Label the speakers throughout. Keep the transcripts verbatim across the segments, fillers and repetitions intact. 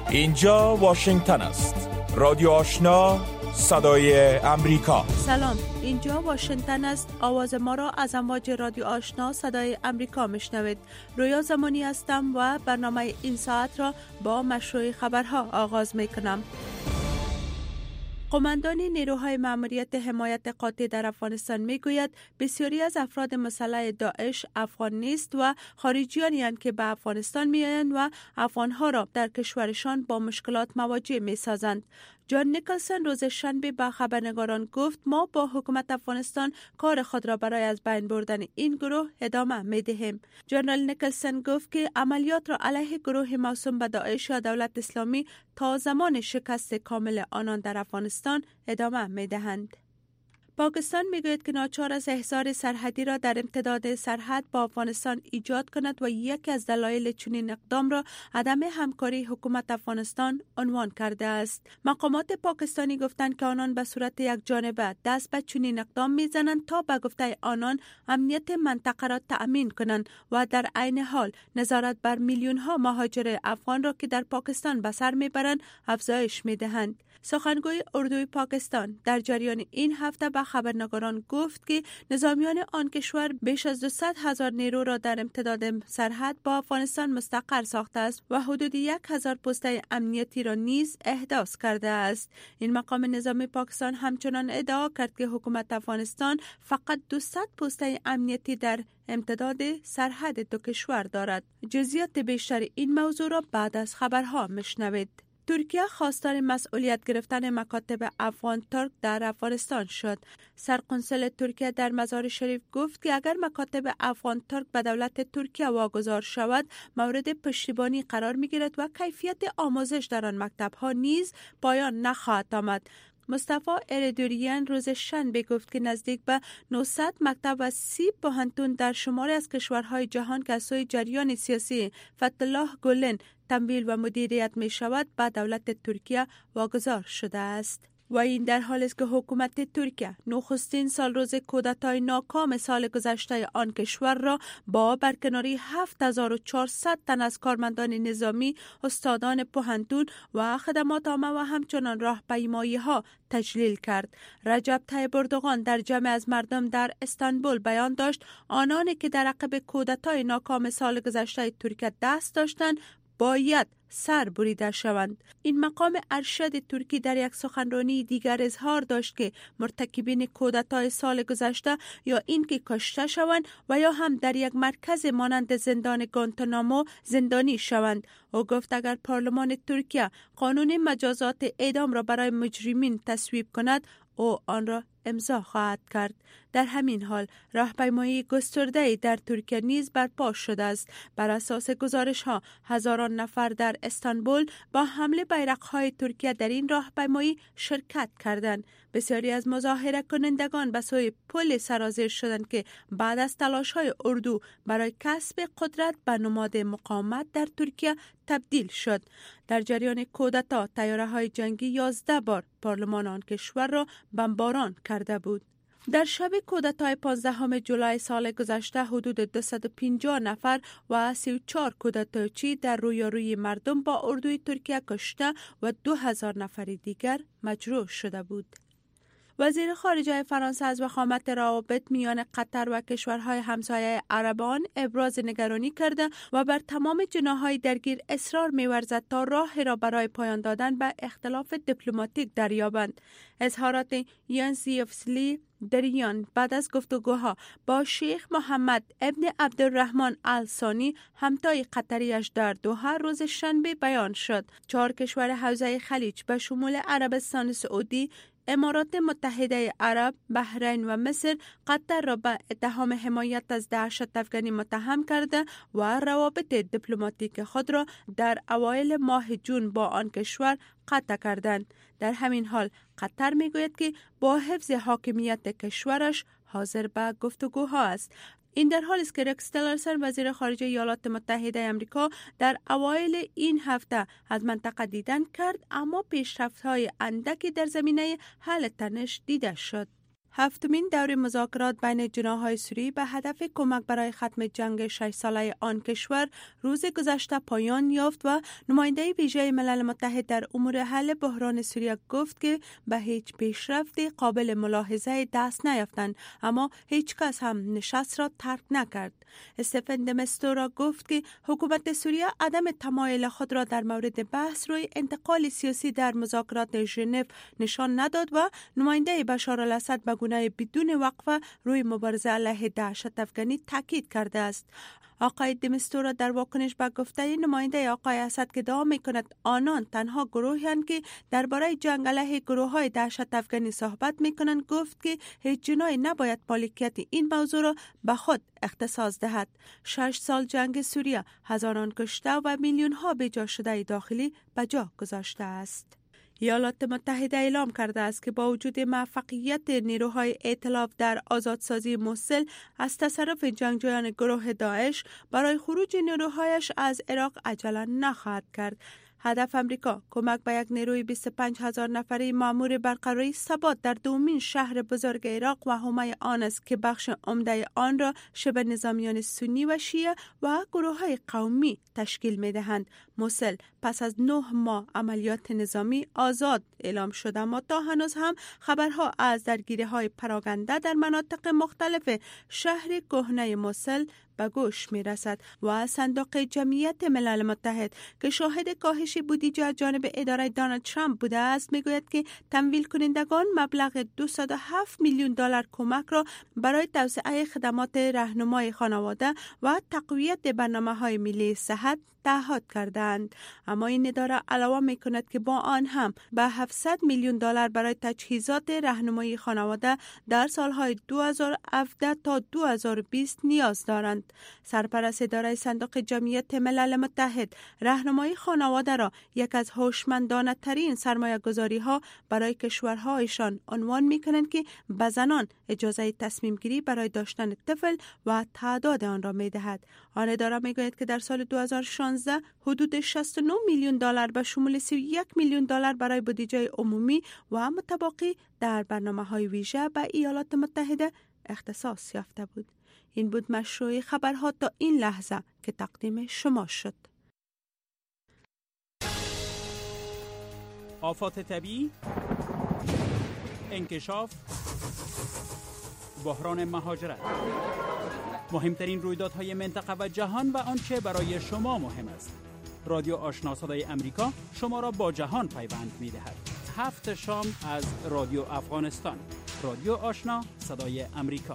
Speaker 1: اینجا واشنگتن است. رادیو آشنا، صدای امریکا.
Speaker 2: سلام، اینجا واشنگتن است. آواز ما را از امواج رادیو آشنا صدای امریکا میشنوید. رویا زمانی هستم و برنامه این ساعت را با مشروع خبرها آغاز میکنم. قماندان نیروهای ماموریت حمایت قاطع در افغانستان میگوید بسیاری از افراد مسلح داعش افغان نیست و خارجیانی هستند که به افغانستان میآیند و افغانها را در کشورشان با مشکلات مواجه میسازند. جان نیکلسن روز شنبه به خبرنگاران گفت ما با حکومت افغانستان کار خود را برای از بین بردن این گروه ادامه میدهیم. جنرال نیکلسن گفت که عملیات را علیه گروه موسوم به داعش یا دولت اسلامی تا زمان شکست کامل آنان در افغانستان ادامه میدهند. پاکستان میگوید که ناچار است احضار سرحدی را در امتداد سرحد با افغانستان ایجاد کند و یکی از دلایل چنین اقدام را عدم همکاری حکومت افغانستان عنوان کرده است. مقامات پاکستانی گفتند که آنان به صورت یک جانبه دست به چنین اقدام میزنند تا به گفته آنان امنیت منطقه را تأمین کنند و در عین حال نظارت بر میلیون ها مهاجر افغان را که در پاکستان به سر میبرند افزایش میدهند. سخنگوی اردوی پاکستان در جریان این هفته به خبرنگاران گفت که نظامیان آن کشور بیش از دویست هزار نیرو را در امتداد سرحد با افغانستان مستقر ساخته است و حدود یک هزار پست امنیتی را نیز احداث کرده است. این مقام نظامی پاکستان همچنان ادعا کرد که حکومت افغانستان فقط دویست پست امنیتی در امتداد سرحد دو کشور دارد. جزئیات بیشتر این موضوع را بعد از خبرها میشنوید. ترکیه خواستار مسئولیت گرفتن مکاتب افغان ترک در افغانستان شد. سرقنصل ترکیه در مزار شریف گفت که اگر مکاتب افغان ترک به دولت ترکیه واگذار شود مورد پشتیبانی قرار می گیرد و کیفیت آموزش در آن مکتب ها نیز پایان نخواهد آمد. مصطفی اردوریان روز شنبه گفت که نزدیک به نهصد مکتب و سی پوهنتون در شماری از کشورهای جهان که از سوی جریان سیاسی فتح الله گولن تمویل و مدیریت می شود به دولت ترکیه واگذار شده است. و این در حالی است که حکومت ترکیه نخستین سال روز کودتای ناکام سال گذشته آن کشور را با برکناری هفت هزار و چهارصد تن از کارمندان نظامی، استادان پوهنتون و خدمات عامه و همچنان راهپیمایی ها تجلیل کرد. رجب طیب اردوغان در جمع از مردم در استانبول بیان داشت آنانی که در عقب کودتای ناکام سال گذشته ترکیه دست داشتند باید سر بریده شوند. این مقام ارشد ترکی در یک سخنرانی دیگر اظهار داشت که مرتکبین کودتای سال گذشته یا این که کشته شوند و یا هم در یک مرکز مانند زندان گوانتانامو زندانی شوند. او گفت اگر پارلمان ترکیه قانون مجازات اعدام را برای مجرمین تصویب کند او آن را امضا خواهد کرد. در همین حال راهپیمایی گسترده‌ای در ترکیه نیز برپا شده است. بر اساس گزارش ها هزاران نفر در استانبول با حمل بیرق‌های ترکیه در این راهپیمایی شرکت کردند. بسیاری از مظاهره کنندگان به سوی پل سرازیر شدند که بعد از تلاش‌های اردو برای کسب قدرت به نماد مقاومت در ترکیه تبدیل شد. در جریان کودتا طیاره‌های جنگی یازده بار پارلمان آن کشور را بمباران کرده بود. در شب کودتای پانزدهم جولای سال گذشته حدود دویست و پنجاه نفر و سی و چهار کودتاچی در رویارویی مردم با اردوی ترکیه کشته و دو هزار نفر دیگر مجروح شده بود. وزیر خارجه فرانسه از وخامت روابط میان قطر و کشورهای همسایه عربان ابراز نگرانی کرده و بر تمام جناح‌های درگیر اصرار می‌ورزد تا راه را برای پایان دادن به اختلاف دیپلماتیک دریابند. اظهارات یانس یوفسلی دریان بعد از گفتگوها با شیخ محمد ابن عبدالرحمن آل ثانی همتای قطریش در دوحه روز شنبه بیان شد. چهار کشور حوزه خلیج به شمول عربستان سعودی، امارات متحده عرب، بحرین و مصر قطر را به اتهام حمایت از دهشت افغانی متهم کرده و روابط دیپلماتیک خود را در اوایل ماه جون با آن کشور قطع کردند. در همین حال قطر میگوید که با حفظ حاکمیت کشورش حاضر به گفتگوها است. این در حالی است که رکس تیلرسن وزیر خارجه ایالات متحده آمریکا در اوایل این هفته از منطقه دیدن کرد، اما پیشرفت‌های اندکی در زمینه حل تنش دیده شد. هفتمین دور مذاکرات بین جناح‌های سوریه به هدف کمک برای ختم جنگ شش ساله آن کشور روز گذشته پایان یافت و نماینده ویژه ملل متحد در امور حل بحران سوریه گفت که به هیچ پیشرفتی قابل ملاحظه دست نیافتند، اما هیچ کس هم نشست را ترک نکرد. استفن د مستورا گفت که حکومت سوریه عدم تمایل خود را در مورد بحث روی انتقال سیاسی در مذاکرات ژنو نشان نداد و نماینده بشار الاسد به گونه بدون وقفه روی مبارزه علیه دهشت افغانی تاکید کرده است. آقای دمستورا در واکنش به گفته نماینده آقای اسد که ادعا می‌کند آنان تنها گروهی هستند که درباره جنگ علیه گروه‌های دهشت افغانی صحبت می‌کنند، گفت که هیچ جناحی نباید مالکیت این موضوع را به خود اختصاص دهد. شش سال جنگ سوریه هزاران کشته و میلیون‌ها بجا شده داخلی به جا گذاشته است. ایالات متحده اعلام کرده است که با وجود موفقیت نیروهای ائتلاف در آزادسازی موسل از تصرف جنگجویان گروه داعش، برای خروج نیروهایش از عراق عجله نخواهد کرد. هدف امریکا کمک به یک نیروی بیست و پنج هزار نفری مأمور برقراری ثبات در دومین شهر بزرگ عراق و حومه آن است که بخش عمده آن را شبه نظامیان سنی و شیعه و گروه‌های قومی تشکیل می‌دهند. موسل پس از نه ماه عملیات نظامی آزاد اعلام شده، اما تا هنوز هم خبرها از درگیری‌های پراکنده در مناطق مختلف شهر کهنه موسل به گوش می رسد و صندوق جمعیت ملل متحد که شاهد کاهش بودجه از جانب اداره دونالد ترامپ بوده است میگوید که تمویل کنندگان مبلغ دویست و هفت میلیون دلار کمک را برای توسعه خدمات راهنمای خانواده و تقویت برنامه‌های ملی صحت تعهد کردند. اما این اداره علاوه می کند که با آن هم به هفتصد میلیون دلار برای تجهیزات راهنمایی خانواده در سالهای دو هزار و هفده تا دو هزار و بیست نیاز دارند. سرپرست اداره صندوق جمعیت ملل متحد راهنمایی خانواده را یک از هوشمندانه ترین سرمایه گذاری ها برای کشورهایشان عنوان می کنند که به زنان اجازه تصمیم گیری برای داشتن طفل و تعداد آن را می دهد. آن اداره می گوید که در سال دو هزار و شانزده حدود شصت و نه میلیون دلار به شمول سی و یک میلیون دلار برای بودجه عمومی و متباقی در برنامه‌های ویژه به ایالات متحده اختصاص یافته بود. این بود مشروع خبرها تا این لحظه که تقدیم شما شد.
Speaker 3: آفات طبیعی، انکشاف، بحران مهاجرت، مهمترین رویدادهای منطقه و جهان و آنچه برای شما مهم است. رادیو آشنا صدای امریکا شما را با جهان پیوند می‌دهد. هفت شام از رادیو افغانستان. رادیو آشنا صدای امریکا.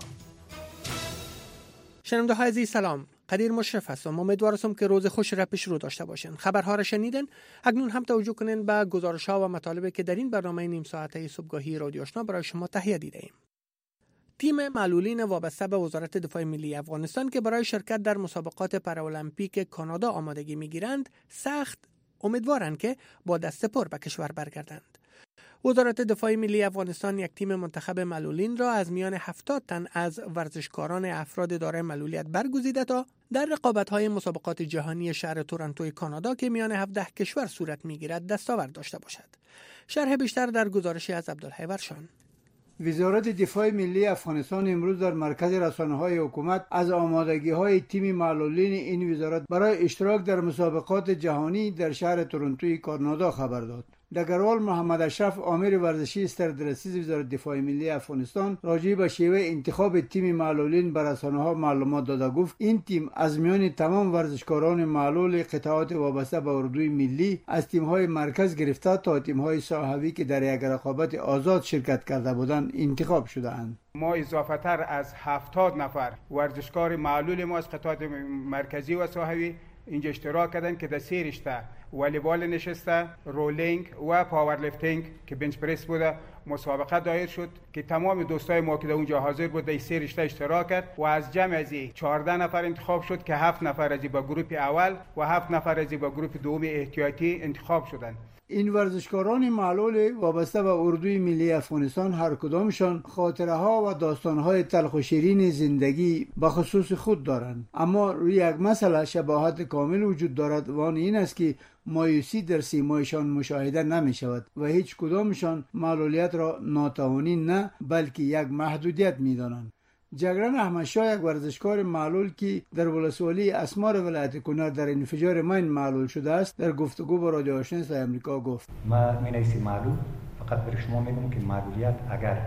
Speaker 4: شنونده های عزیز سلام، قدیر مشرف هستم. امیدوار هستم که روز خوش را پیش رو داشته باشین. خبرها را شنیدن. اکنون هم توجه کنین به گزارش‌ها و مطالبی که در این برنامه نیم ساعته صبحگاهی رادیو آشنا برای شما تهیه دیده‌ایم. تیم معلولین وابسته به وزارت دفاع ملی افغانستان که برای شرکت در مسابقات پارالمپیک کانادا آمادگی می‌گیرند، سخت امیدوارند که با دست پر به کشور برگردند. وزارت دفاع ملی افغانستان یک تیم منتخب معلولین را از میان هفتاد تن از ورزشکاران افراد دارای معلولیت برگزیده تا در رقابت‌های مسابقات جهانی شهر تورنتو کانادا که میان هفده کشور صورت می‌گیرد دستاورد داشته باشد. شرح بیشتر در گزارشی از عبدالحی ورشان.
Speaker 5: وزارت دفاع ملی افغانستان امروز در مرکز رسانه‌های حکومت از آمادگی‌های تیم معلولین این وزارت برای اشتراک در مسابقات جهانی در شهر تورنتو کانادا خبر داد. دگروال محمد اشرف آمر ورزشی سردرسیز وزارت دفاع ملی افغانستان راجع به شیوه انتخاب تیم معلولین به رسانه‌ها معلومات داده گفت این تیم از میان تمام ورزشکاران معلول قطعات وابسته به اردوی ملی از تیم‌های مرکز گرفته تا تیم‌های ساحوی که در یک رقابت آزاد شرکت کرده بودند انتخاب شده‌اند.
Speaker 6: ما اضافه تر از هفتاد نفر ورزشکار معلول ما از قطعات مرکزی و ساحوی اینجا اشتراک کردن که در سه رشته والیبال نشسته، رولینگ و پاورلیفتینگ که بنچ پرس بوده مسابقه دایر شد که تمام دوستای ما که در اونجا حاضر بود در سه رشته اشتراک کرد و از جمع از چهارده نفر انتخاب شد که هفت نفر از با گروه اول و هفت نفر از با گروه دوم احتیاطی انتخاب شدند.
Speaker 5: این ورزشکاران معلول وابسته به اردوی ملی افغانستان هر کدامشان خاطره ها و داستان های تلخ و شیرین زندگی به خصوص خود دارند، اما روی یک مسئله شباهت کامل وجود دارد و آن این است که مایوسی در سیمایشان مشاهده نمی شود و هیچ کدامشان معلولیت را ناتوانی نه بلکه یک محدودیت می دانند. جگران احمدشاه یک ورزشکار معلول که در ولسوالی اسمار ولایت کنر در انفجار مین معلول شده است در گفتگو با رادیو آشنا صدای آمریکا گفت:
Speaker 7: ما مینیسی معلول، فقط برای شما میگم که معلولیت اگر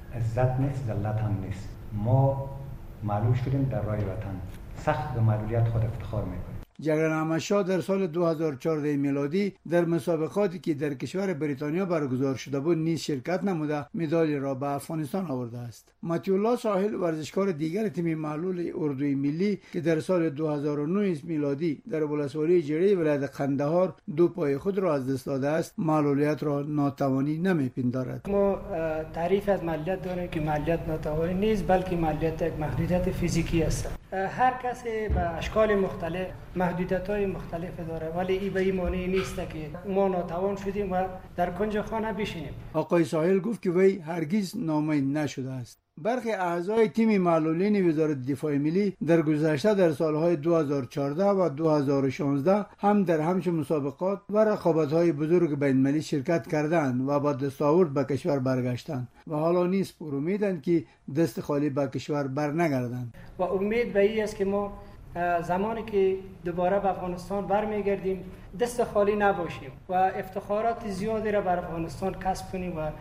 Speaker 7: عزت نیست ذلت هم نیست. ما معلول شدیم در راه وطن، سخت به معلولیت خود افتخار میکنیم.
Speaker 5: جگران احمدشاه در سال دو هزار و چهارده میلادی در مسابقاتی که در کشور بریتانیا برگزار شده بود نیز شرکت نموده مدال را به افغانستان آورده است. متی الله ساحل ورزشکار دیگر تیم معلول اردوی ملی که در سال دو هزار و نه میلادی در ولسوالی جری ولایت قندهار دو پای خود را از دست داده است، معلولیت را ناتوانی نمیپندارد.
Speaker 8: ما تعریف از معلولیت داریم که معلولیت ناتوانی نیست بلکه معلولیت یک محدودیت فیزیکی است. هر کسی به اشکال مختلف محدودیت‌های مختلف داره، ولی این به این معنی نیست که ما ناتوان شدیم و در کنج خانه بشینیم.
Speaker 5: آقای ساحل گفت که وی هرگز ناامید نشده است. برخی اعضای تیم معلولین وزارت دفاع ملی در گذشته در سالهای دو هزار و چهارده و دو هزار و شانزده هم در همچون مسابقات و رقابت‌های بزرگ بین‌المللی شرکت کردند و با دستاورد به کشور برگشتند و حالا نیز پر امیدند که دست خالی به کشور برنگردند.
Speaker 8: و امید به این است که ما زمانی که دوباره به افغانستان برمیگردیم دست خالی نباشیم و افتخارات زیادی را بر افغانستان کسب کنیم و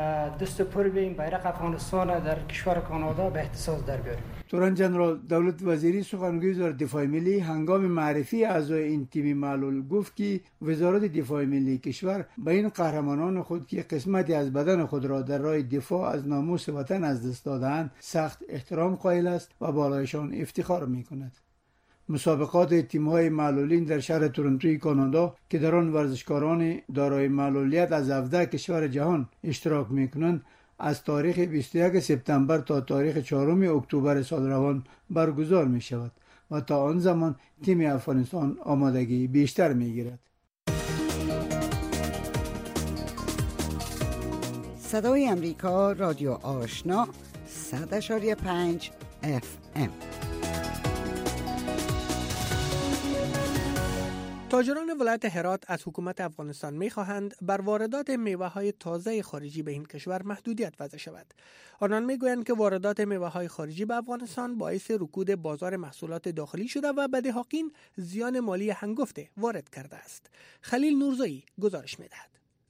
Speaker 8: دست پر بیم بیرق افغانستان در کشور کانادا به احتساس در بیاریم.
Speaker 5: تورن جنرال دولت وزیری سخنگوی وزارت دفاع ملی هنگام معرفی اعضای این تیم معلول گفت که وزارت دفاع ملی کشور به این قهرمانان خود که قسمتی از بدن خود را در راه دفاع از ناموس وطن از دست دادند سخت احترام قائل است و بالایشان افتخار می‌کند. مسابقات تیم‌های معلولین در شهر تورنتوی کانادا که در آن ورزشکاران دارای معلولیت از هفده کشور جهان اشتراک می‌کنند از تاریخ بیست و یک سپتامبر تا تاریخ چهارم اکتبر سال روان برگزار می‌شود و تا آن زمان تیم افغانستان آمادگی بیشتر می‌گیرد.
Speaker 9: صدای امریکا، رادیو آشنا، صد و پنج اف ام.
Speaker 4: تاجران ولایت هرات از حکومت افغانستان می‌خواهند بر واردات میوه‌های تازه خارجی به این کشور محدودیت وضع شود. آنان می‌گویند که واردات میوه‌های خارجی به افغانستان باعث رکود بازار محصولات داخلی شده و به دهقان زیان مالی هنگفته وارد کرده است. خلیل نورزایی گزارش می‌دهد.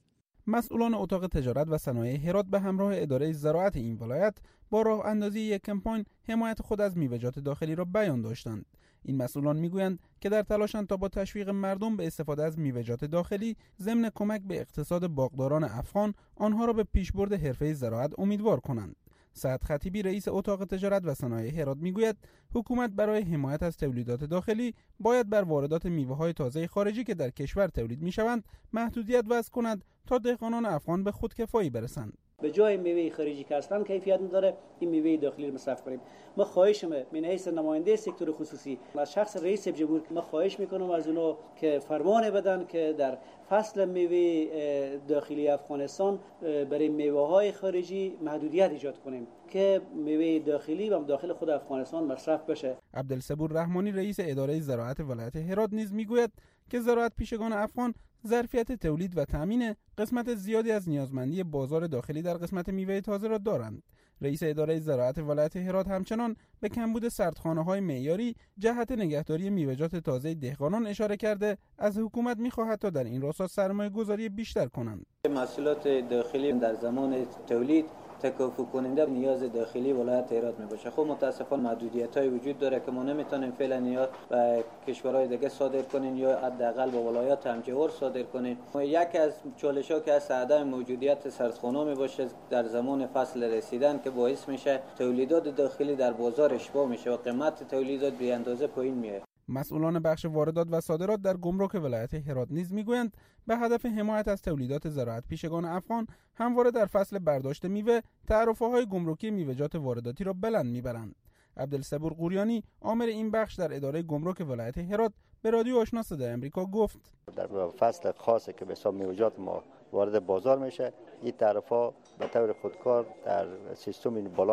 Speaker 10: مسئولان اتاق تجارت و صنایع هرات به همراه اداره زراعت این ولایت با راه اندازی یک کمپاین حمایت خود از میوه‌جات داخلی را بیان داشتند. این مسئولان میگویند که در تلاشند تا با تشویق مردم به استفاده از میوه‌جات داخلی ضمن کمک به اقتصاد باغداران افغان آنها را به پیشبرد حرفه زراعت امیدوار کنند. سعد خطیبی رئیس اتاق تجارت و صنایع هرات میگوید حکومت برای حمایت از تولیدات داخلی باید بر واردات میوه‌های تازه خارجی که در کشور تولید میشوند محدودیت وضع کند تا دهقانان افغان به خودکفایی برسند.
Speaker 11: به جای میوه خارجی که اصلا کیفیت نداره این میوه داخلی رو مصرف کنیم. ما خواهشمه من حیث نماینده سکتور خصوصی از شخص رئیس جمهور ما خواهش میکنم از اونها که فرمان بدن که در فصل میوه داخلی افغانستان برای میوه های خارجی محدودیت ایجاد کنیم که میوه داخلی و داخل خود افغانستان مصرف بشه.
Speaker 10: عبدالصبور رحمانی رئیس اداره زراعت ولایت هرات نیز میگوید که زراعت پیشگان افغان ظرفیت تولید و تامین قسمت زیادی از نیازمندی بازار داخلی در قسمت میوه تازه را دارند. رئیس اداره زراعت ولایت هرات همچنان به کمبود سردخانه‌های معیاری جهت نگهداری میوه‌جات تازه دهقانان اشاره کرده از حکومت می‌خواهد تا در این راستا سرمایه‌گذاری بیشتر کنند.
Speaker 11: محصولات داخلی در زمان تولید تکافو کننده نیاز داخلی ولایت هرات میباشه. خب متاسفانه محدودیت‌های وجود داره که ما نمیتونیم فعلا نیاز به کشورهای دیگه صادر کنیم یا حداقل به ولایات همجوار صادر کنیم. یکی از چالش‌ها که از عدم موجودیت سردخانه میباشه در زمان فصل رسیدن که باعث میشه تولیدات داخلی در بازار اشباع میشه و قیمت تولیدات بی اندازه پایین میاد.
Speaker 10: مسئولان بخش واردات و صادرات در گمرک ولایت هرات نیز میگویند به هدف حمایت از تولیدات زراعت پیشگان افغان همواره در فصل برداشت میوه تعرفه‌های گمرکی میوه‌جات وارداتی را بلند میبرند. عبدالصبور قوریانی عامل این بخش در اداره گمرک ولایت هرات به رادیو آشنا صدای آمریکا گفت
Speaker 12: در فصل خاصی که به حساب میوه‌جات ما وارد بازار میشه این تعرفه‌ها به طور خودکار در سیستم بالا میره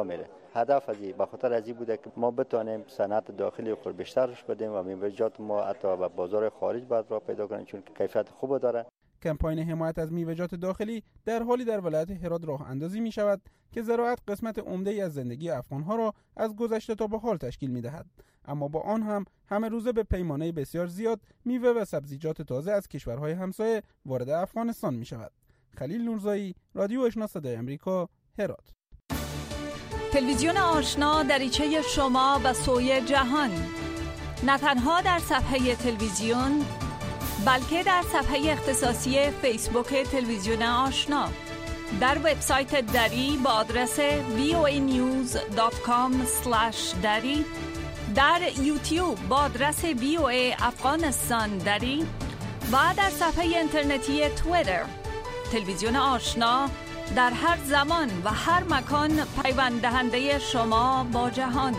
Speaker 12: هدف از این به خاطر از این بوده که ما بتونیم صنعت داخلی خود بیشترش بدیم و میوه‌جات ما حتی به بازار خارج باید را پیدا کنیم چون کیفیت خوب داره.
Speaker 10: کمپاین حمایت از میوه‌جات داخلی در حالی در ولایت هرات راه اندازی می شود که زراعت قسمت عمده‌ای از زندگی افغان‌ها را از گذشته تا به حال تشکیل می‌دهد، اما با آن هم همه روزه به پیمانه بسیار زیاد میوه و سبزیجات تازه از کشورهای همسایه وارد افغانستان می‌شود. خلیل نورزایی، رادیو آشنا صدای آمریکا، هرات.
Speaker 13: تلویزیون آشنا دریچه شما به سوی جهان، نه تنها در صفحه تلویزیون بلکه در صفحه اختصاصی فیسبوک تلویزیون آشنا، در وبسایت دری با آدرس وی او ای نیوز دات کام اسلش دری، در یوتیوب با آدرس وی او ای افغانستان دری و در صفحه اینترنتی توییتر. تلویزیون آشنا در هر زمان و هر مکان پیوند دهنده شما با جهان.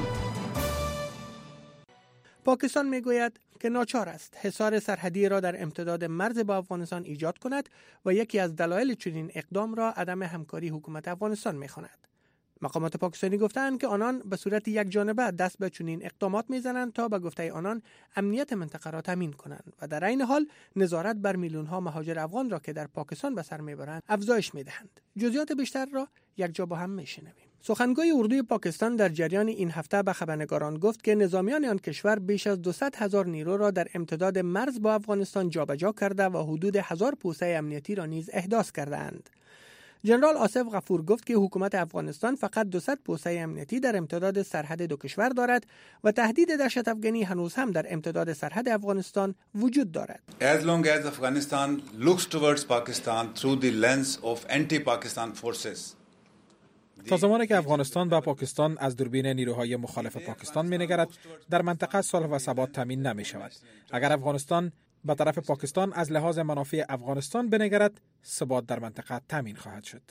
Speaker 4: پاکستان میگوید که ناچار است حصار سرحدی را در امتداد مرز با افغانستان ایجاد کند و یکی از دلایل چنین اقدام را عدم همکاری حکومت افغانستان می‌خواند. مقامات پاکستانی گفتند که آنان به صورت یک جانبه دست به چنین اقدامات میزنند تا به گفته آنان امنیت منطقه را تامین کنند و در این حال نظارت بر میلیون‌ها مهاجر افغان را که در پاکستان به سر میبرند افزایش میدهند. جزئیات بیشتر را یک جا با هم میشنویم. سخنگوی اردوی پاکستان در جریان این هفته به خبرنگاران گفت که نظامیان آن کشور بیش از دویست هزار نیرو را در امتداد مرز با افغانستان جابجا کرده و حدود هزار پوسته امنیتی را نیز احداث کردند. جنرال آصف غفور گفت که حکومت افغانستان فقط دویست پوسته امنیتی در امتداد سرحد دو کشور دارد و تهدید دهشت افغانی هنوز هم در امتداد سرحد افغانستان وجود دارد.
Speaker 14: As long as Afghanistan looks towards Pakistan through the lens of anti-Pakistan forces.
Speaker 15: تا زمانی که افغانستان و پاکستان از دوربین نیروهای مخالف پاکستان می‌نگرد، در منطقه صلح و ثبات تامین نمی‌شود. اگر افغانستان به طرف پاکستان از لحاظ منافع افغانستان بنگرد، ثبات در منطقه تامین خواهد شد.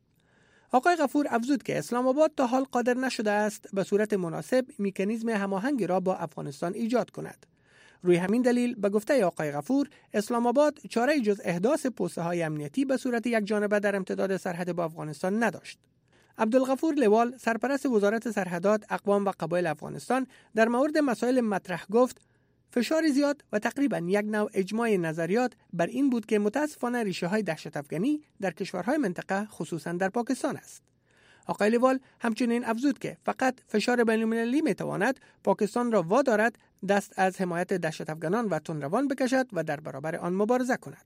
Speaker 4: آقای غفور افزود که اسلام آباد تا حال قادر نشده است به صورت مناسب مکانیزم هماهنگی را با افغانستان ایجاد کند. روی همین دلیل به گفته آقای غفور اسلام آباد چاره جز احداث پوسته‌های امنیتی به صورت یک جانبه در امتداد سرحد با افغانستان نداشت. عبدالغفور لوال سرپرست وزارت سرحدات، اقوام و قبایل افغانستان در مورد مسائل مطرح گفت فشار زیاد و تقریبا یک نوع اجماع نظریات بر این بود که متاسفانه ریشه های دهشت افغانی در کشورهای منطقه خصوصا در پاکستان است. آقای لیوال همچنین افزود که فقط فشار بین‌المللی میتواند پاکستان را وادارد دست از حمایت دهشت افغانان و تندروان بکشد و در برابر آن مبارزه کند.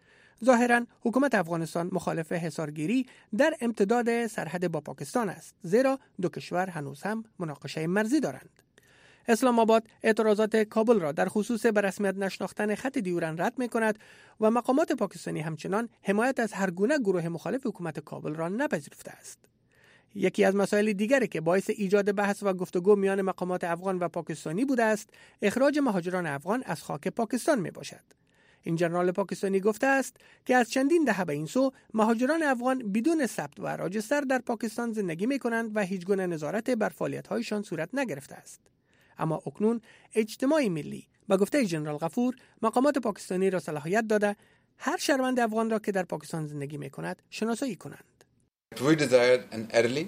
Speaker 4: ظاهراً حکومت افغانستان مخالف حصارگیری در امتداد سرحد با پاکستان است، زیرا دو کشور هنوز هم مناقشه مرزی دارند. اسلام آباد اعتراضات کابل را در خصوص به رسمیت نشناختن خط دیورن رد می کند و مقامات پاکستانی همچنان حمایت از هر گونه گروه مخالف حکومت کابل را نپذیرفته است. یکی از مسائل دیگری که باعث ایجاد بحث و گفتگو میان مقامات افغان و پاکستانی بوده است، اخراج مهاجران افغان از خاک پاکستان می باشد. این جنرال پاکستانی گفته است که از چندین دهه به این سو مهاجران افغان بدون ثبت و راجستر در پاکستان زندگی می کنند و هیچ گونه نظارت بر فعالیت‌هایشان صورت نگرفته است. اما اکنون اجتماع ملی با گفته جنرال غفور مقامات پاکستانی را صلاحیت داده هر شهروند افغان را که در پاکستان زندگی می کند شناسایی کنند.
Speaker 14: We desire an early,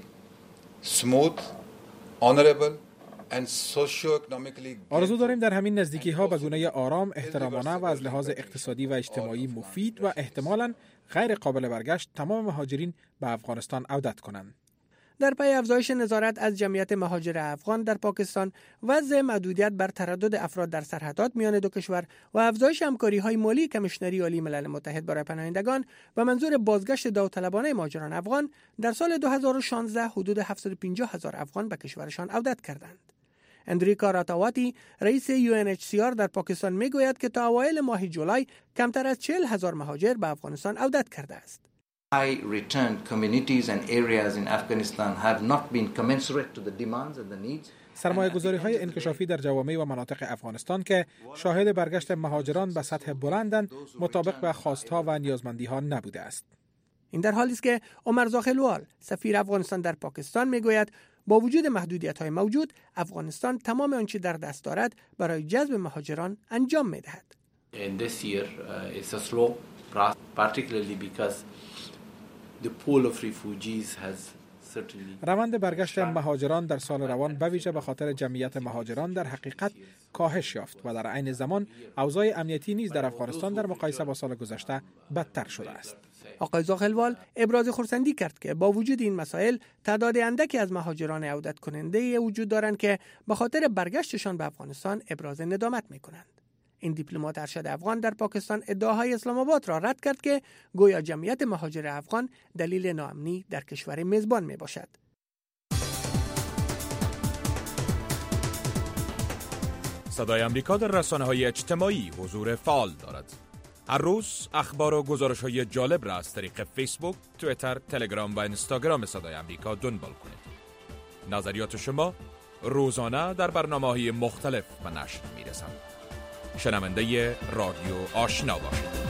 Speaker 14: smooth, honorable and socio-economically.
Speaker 15: آرزو داریم در همین نزدیکی ها به گونه آرام، احترامانه و از لحاظ اقتصادی و اجتماعی مفید و احتمالاً غیر قابل برگشت تمام مهاجرین به افغانستان عودت کنند.
Speaker 4: در پی افزایش نظارت از جمعیت مهاجر افغان در پاکستان، وضع محدودیت بر تردد افراد در سرحدات میان دو کشور و افزایش همکاری‌های مالی کمیشنری عالی ملل متحد برای پناهندگان و منظور بازگشت داوطلبانه مهاجران افغان در سال دو هزار و شانزده حدود هفتصد و پنجاه هزار افغان به کشورشان عودت کردند. اندریکا راتاواتی رئیس یو ان اچ سی آر در پاکستان میگوید که تا اوایل ماه جولای کمتر از چهل هزار مهاجر به افغانستان عودت کرده است.
Speaker 16: High returned communities and areas in Afghanistan have not been commensurate to the demands and the needs.
Speaker 15: سرمایه‌گذاری‌های انکشافی در جوامع و مناطق افغانستان که شاهد برگشت مهاجران به سطح بلندند، مطابق با خواست‌ها و نیازمندی‌ها نبوده است.
Speaker 4: این در حالی است که عمر زاخلوال سفیر افغانستان در پاکستان میگوید با وجود محدودیت‌های موجود، افغانستان تمام آنچه در دست دارد برای جذب مهاجران انجام می‌دهد.
Speaker 17: In this year uh, it's a slow process, particularly because the pool of refugees has
Speaker 15: روند برگشت مهاجران در سال روان به ویژه به خاطر جمعیت مهاجران در حقیقت کاهش یافت و در عین زمان اوضاع امنیتی نیز در افغانستان در مقایسه با سال گذشته بدتر شده است.
Speaker 4: آقای زاخلوال ابراز خرسندی کرد که با وجود این مسائل تعداد اندکی از مهاجران عودت کننده وجود دارند که به خاطر برگشتشان به افغانستان ابراز ندامت می‌کنند. این دیپلمات ارشد افغان در پاکستان ادعاهای اسلام آباد را رد کرد که گویا جمعیت مهاجر افغان دلیل ناامنی در کشور میزبان می باشد.
Speaker 1: صدای امریکا در رسانه‌های اجتماعی حضور فعال دارد. هر روز اخبار و گزارش‌های جالب را از طریق فیسبوک، توییتر، تلگرام و اینستاگرام صدای امریکا دنبال کنید. نظریات شما روزانه در برنامه‌های مختلف به نشر می‌رسند. شنونده رادیو آشنا باشید.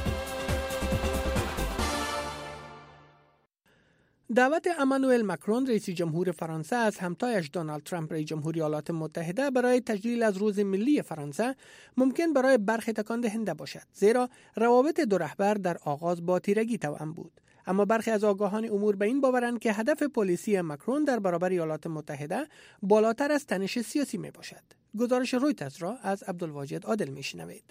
Speaker 4: دعوت امانوئل مکرون رئیس جمهور فرانسه از همتایش دونالد ترامپ رئیس جمهوری ایالات متحده برای تجلیل از روز ملی فرانسه ممکن برای برخی تکان دهنده باشد، زیرا روابط دو رهبر در آغاز با تیرگی توأم بود. اما برخی از آگاهان امور به این باورند که هدف پلیسی مکرون در برابر ایالات متحده بالاتر از تنش سیاسی می باشد. گزارش رویترز را از عبدالواجد عادل می شنوید.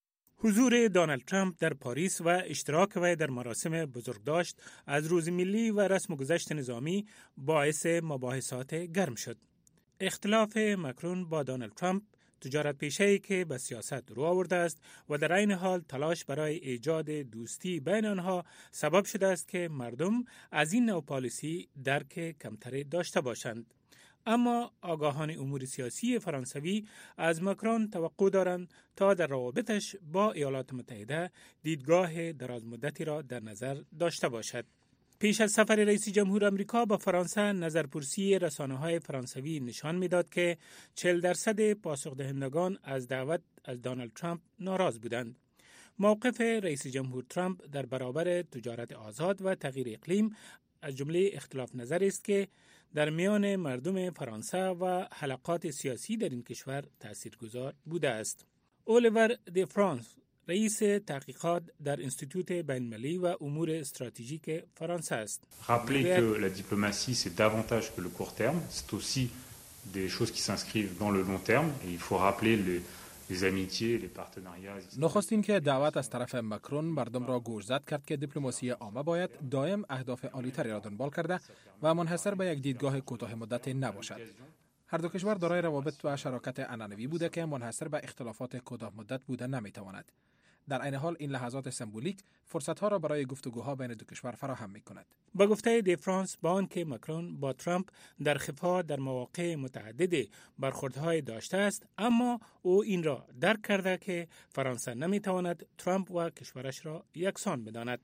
Speaker 18: حضور دونالد ترامپ در پاریس و اشتراک وی در مراسم بزرگداشت از روز ملی و رسم گذشت نظامی باعث مباحثات گرم شد. اختلاف مکرون با دونالد ترامپ تجارت پیشه‌ای که به سیاست رو آورده است و در عین حال تلاش برای ایجاد دوستی بین آنها سبب شده است که مردم از این نوع پالیسی درک کمتری داشته باشند. اما آگاهان امور سیاسی فرانسوی از مکرون توقع دارند تا در روابطش با ایالات متحده دیدگاه درازمدتی را در نظر داشته باشد. پیش از سفر رئیس جمهور آمریکا به فرانسه، نظرپرسی رسانه‌های فرانسوی نشان می‌داد که چهل درصد پاسخ‌دهندگان از دعوت از دونالد ترامپ ناراض بودند. موقف رئیس جمهور ترامپ در برابر تجارت آزاد و تغییر اقلیم از جمله اختلاف نظر است که در میان مردم فرانسه و حلقات سیاسی در این کشور تاثیرگذار بوده است. الیور دی فرانس، رئیس تحقیقات در انستیتوت بین‌المللی و امور استراتژیک فرانسه است.
Speaker 19: Rappeler que la diplomatie c'est davantage que le court terme, c'est aussi des choses qui s'inscrivent dans le long terme et il faut rappeler les les amitiés, les partenariats.
Speaker 15: نخستین که دعوت از طرف مکرون مردم را گوشزد کرد که دیپلماسی عامه باید دائم اهداف عالی‌تری را دنبال کرده و منحصر به یک دیدگاه کوتاه مدت نباشد. هر دو کشور دارای روابط و شراکت عنعنوی بوده که منحصر به اختلافات کوتاه مدت بوده نمیتواند. در عین حال این لحظات سمبولیک فرصت‌ها را برای گفتگوها بین دو کشور فراهم می‌کند.
Speaker 18: با گفته دی فرانس، با آنکه مکرون با ترامپ در خفا در مواقع متعدد برخوردهای داشته است، اما او این را درک کرده که فرانسه نمی‌تواند ترامپ و کشورش را یکسان بداند.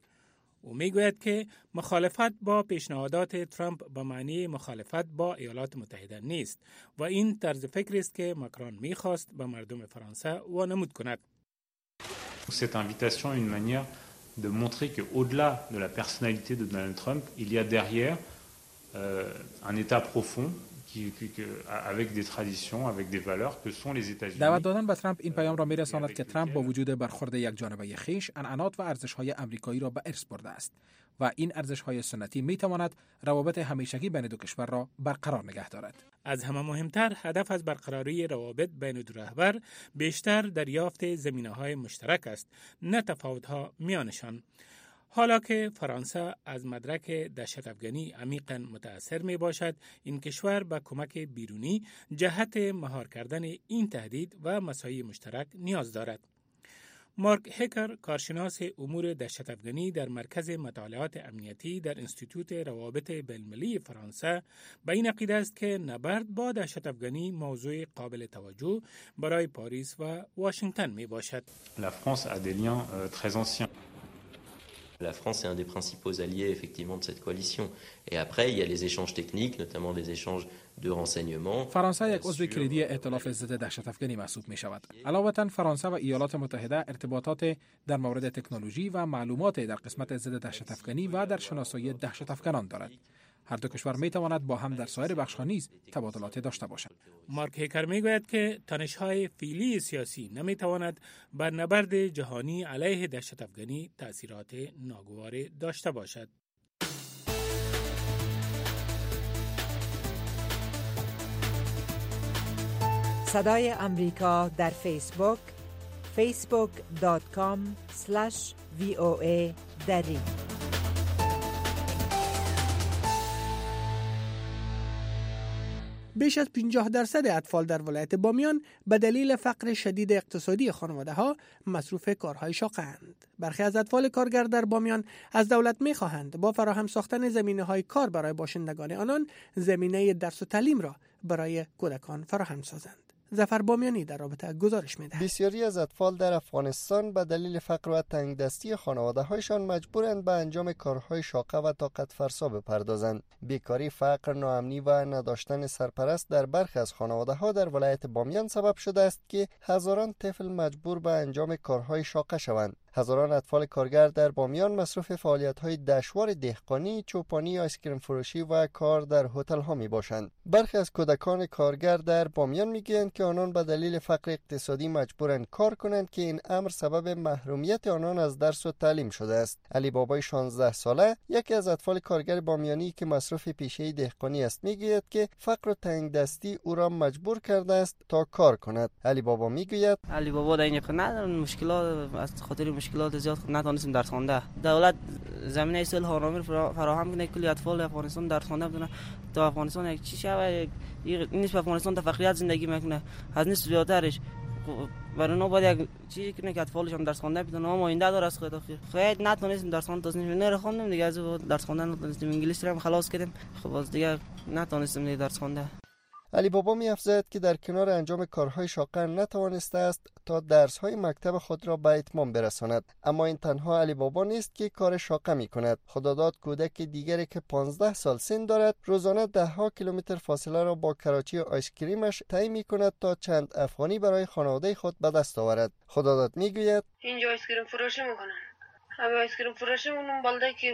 Speaker 18: او میگوید که مخالفت با پیشنهادات ترامپ به معنی مخالفت با ایالات متحده نیست و این طرز فکر است که مکرون می‌خواست به مردم فرانسه وانمود کند.
Speaker 19: Cette invitation est une manière de montrer qu'au-delà de la personnalité de Donald Trump, il y a derrière euh, un État profond qui, qui, qui, avec des traditions, avec des valeurs que sont les États-Unis.
Speaker 15: دعوت دادن به ترامپ این پیام را می‌رساند که ترامپ با وجود برخورد یک جانبه خویش، عنعنات و ارزش‌های آمریکایی را به ارث برده است و این ارزش‌های سنتی می‌تواند روابط همیشگی بین دو کشور را برقرار نگه دارد.
Speaker 18: از همه مهمتر، هدف از برقراری روابط بین دو رهبر بیشتر دریافت زمینه‌های مشترک است، نه تفاوت‌ها میانشان. حالا که فرانسه از مدرک دهشت‌افغانی عمیقاً متأثر می باشد، این کشور با کمک بیرونی جهت مهار کردن این تهدید و مساعی مشترک نیاز دارد. مارک هکر، کارشناس امور دهشت افغانی در مرکز مطالعات امنیتی در انستیتوت روابط بین‌المللی فرانسه، به این عقیده است که نبرد با دهشت افغانی موضوع قابل توجه برای پاریس و واشنگتن می باشد.
Speaker 19: La France a des liens euh, très anciens.
Speaker 20: La France est un des principaux alliés effectivement de cette coalition. Et après, il y a les échanges techniques, notamment des échanges de renseignements.
Speaker 15: فرانسه یک عضو کلیدی ائتلاف ضد دهشت افغانی محسوب می شود. علاوه فرانسه و ایالات متحده ارتباطات در مورد تکنولوژی و معلومات در قسمت ضد دهشت افغانی و در شناسایی دهشت افغانان دارد. هر دو کشور می تواند با هم در سایر بخش‌ها نیز تبادلات داشته باشند.
Speaker 18: مارک هکر می گوید که تنش‌های فعلی سیاسی نمی تواند بر نبرد جهانی علیه دهشت افغانی تأثیرات ناگوار داشته باشد.
Speaker 9: صدای امریکا در فیسبوک فیسبوک دات کام اسلش وی او ای دری.
Speaker 4: بیش از پنجاه درصد اطفال در ولایت بامیان به دلیل فقر شدید اقتصادی خانواده‌ها مصروف کارهای شاقه‌اند. برخی از اطفال کارگر در بامیان از دولت می‌خواهند با فراهم ساختن زمینه‌های کار برای باشندگان آنان زمینه درس و تعلیم را برای کودکان فراهم سازند. ظفر بامیانی در رابطه گزارش می‌دهد.
Speaker 21: بسیاری از اطفال در افغانستان به دلیل فقر و تنگدستی خانواده‌هایشان مجبورند به انجام کارهای شاقه و طاقت فرسا بپردازند. بیکاری، فقر، ناامنی و نداشتن سرپرست در برخی از خانواده‌ها در ولایت بامیان سبب شده است که هزاران طفل مجبور به انجام کارهای شاقه شوند. هزاران اطفال کارگر در بامیان مصروف فعالیت‌های دشوار دهقانی، چوپانی، آیسکریم فروشی و کار در هتل‌ها می‌باشند. برخی از کودکان کارگر در بامیان می‌گویند که آنان به دلیل فقر اقتصادی مجبورند کار کنند که این امر سبب محرومیت آنان از درس و تعلیم شده است. علی بابای شانزده ساله، یکی از اطفال کارگر بامیانی که مصروف پیشه دهقانی است، می‌گوید که فقر و تنگدستی او را مجبور کرده است تا کار کند. علی بابا می‌گوید
Speaker 22: علی بابا در اینجا ندارن مشکلات، از خاطر مشکلات زیاد نتونستیم درس خوانده. دولت زمینه صلح هنرآمیز فراهم کنه کلی اطفال افغانستان درس خوانده بدن تا افغانستان یک چی شوه. این نیست افغانستان تا فقریت زندگی میکنه، از نیست زیادترش. برای اونا باید یک چیزی کنه که اطفالشون درس خوانده بدن. ما آینده داره از خود خیلی نتونستیم درس خوانده، تا نره خوندیم دیگه، از درس خوانده نتونستیم. انگلیسی رو هم خلاص کردیم، خب از دیگه نتونستیم دیگه درس خوانده.
Speaker 21: علی بابا می‌افزاید که در کنار انجام کارهای شاقه نتوانسته است تا درس‌های مکتب خود را به اتمام برساند. اما این تنها علی بابا نیست که کار شاقه می‌کند. خداداد کودک دیگری که پانزده سال سن دارد روزانه ده ها کیلومتر فاصله را با کراچی آیسکریمش طی می‌کند تا چند افغانی برای خانواده خود به دست آورد. خداداد می‌گوید
Speaker 23: اینجا آیسکریم فروشی می‌کنن. همه آیسکریم فروشی اونم بالده که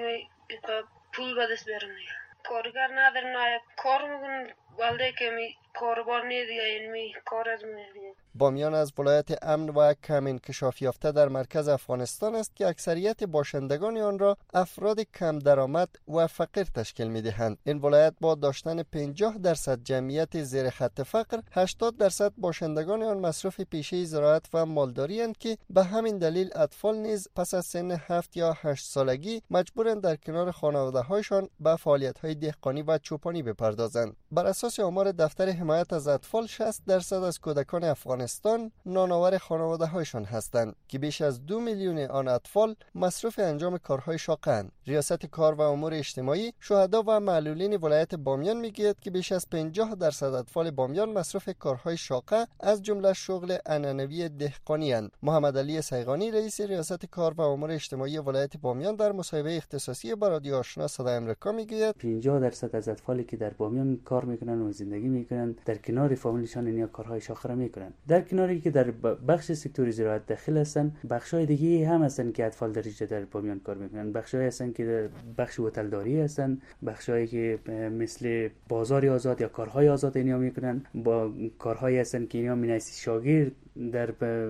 Speaker 23: پول به دست بیارن. کارگر ندارن، نه کار می‌کنن والده که می کاربار نیست یا علمی کار از می‌دید.
Speaker 21: بامیان از ولایت امن و کم انکشاف یافته در مرکز افغانستان است که اکثریت باشندگان آن را افراد کم درآمد و فقیر تشکیل می‌دهند. این ولایت با داشتن پنجاه درصد جمعیت زیر خط فقر، هشتاد درصد باشندگان آن مصروف پیشه زراعت و مالداری اند که به همین دلیل اطفال نیز پس از سن هفت یا هشت سالگی مجبورند در کنار خانواده‌هایشان به فعالیت‌های دهقانی و چوپانی بپردازند. بر اساس آمار دفتر حمایت از اطفال، شصت درصد از کودکان افغانستان نانآور خانواده‌هایشان هستند که بیش از دو میلیون آن اطفال مصروف انجام کارهای شاقه اند. ریاست کار و امور اجتماعی، شهدا و معلولین ولایت بامیان میگوید که بیش از پنجاه درصد اطفال بامیان مصروف کارهای شاقه از جمله شغل عنعنوی دهقانی اند. محمد علی سیغانی، رئیس ریاست کار و امور اجتماعی ولایت بامیان، در مصاحبه اختصاصی با رادیو آشنا صدای آمریکا میگوید
Speaker 24: پنجاه درصد از اطفالی که در بامیان کار میکنن و زندگی میکنن در کنار فامیلشان اینا کارهای شاقه را میکنن. در کناری که در بخش سکتور زراعت داخل هستن، بخشای دیگه هم هستن که اطفال در اینجا در بامیان کار میکنن. بخشای هستن که در بخش هتلداری هستن، بخشایی که مثل بازار آزاد یا کارهای آزاد اینا میکنن، با کارهایی هستن که اینا مینیسی شاگرد در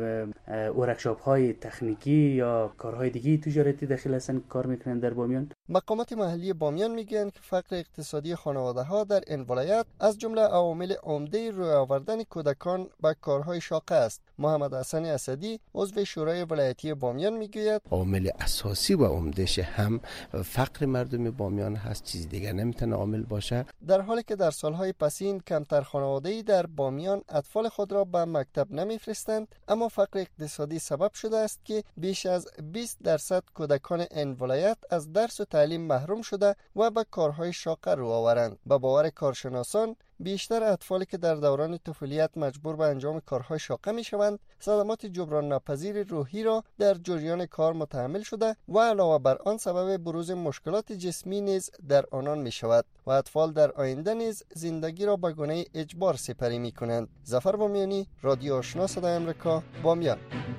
Speaker 24: ورکشاپ های تکنیکی یا کارهای دیگه تجارتی داخل هستن کار میکنن در بامیان.
Speaker 21: مقامات محلی بامیان میگن که فقر اقتصادی خانواده ها در این ولایت از جمله عوامل عمده روی آوردن کودکان به کارهای شاقه است. محمد حسن اسدی، عضو شورای ولایتی بامیان، میگوید
Speaker 25: عامل اساسی و عمدهش هم فقر مردم بامیان هست، چیز دیگر نمیتونه عامل باشه.
Speaker 21: در حالی که در سالهای پسین کمتر خانواده‌ای در بامیان اطفال خود را به مکتب نمیفرستند، اما فقر اقتصادی سبب شده است که بیش از بیست درصد کودکان این ولایت از درس و تعلیم محروم شده و به کارهای شاقه رو آورند. به باور کارشناسان، بیشتر اطفالی که در دوران طفولیت مجبور به انجام کارهای شاقه می شوند، صدمات جبران ناپذیر روحی را در جریان کار متحمل شده و علاوه بر آن سبب بروز مشکلات جسمی نیز در آنان می شود و اطفال در آینده نیز زندگی را به گونه اجبار سپری می کنند. ظفر بامیانی، رادیو آشنا صدای آمریکا، بامیان.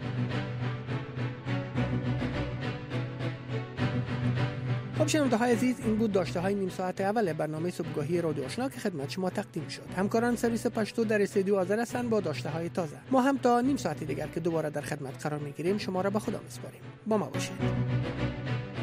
Speaker 4: خب شنونده های عزیز، این بود داشته های نیم ساعت اول برنامه صبحگاهی رادیو آشنا که خدمت شما تقدیم شد. همکاران سرویس پشتو در استودیو حاضر هستند با داشته های تازه. ما هم تا نیم ساعت دیگر که دوباره در خدمت قرار میگیریم شما را به خدا میسپاریم. با ما باشید.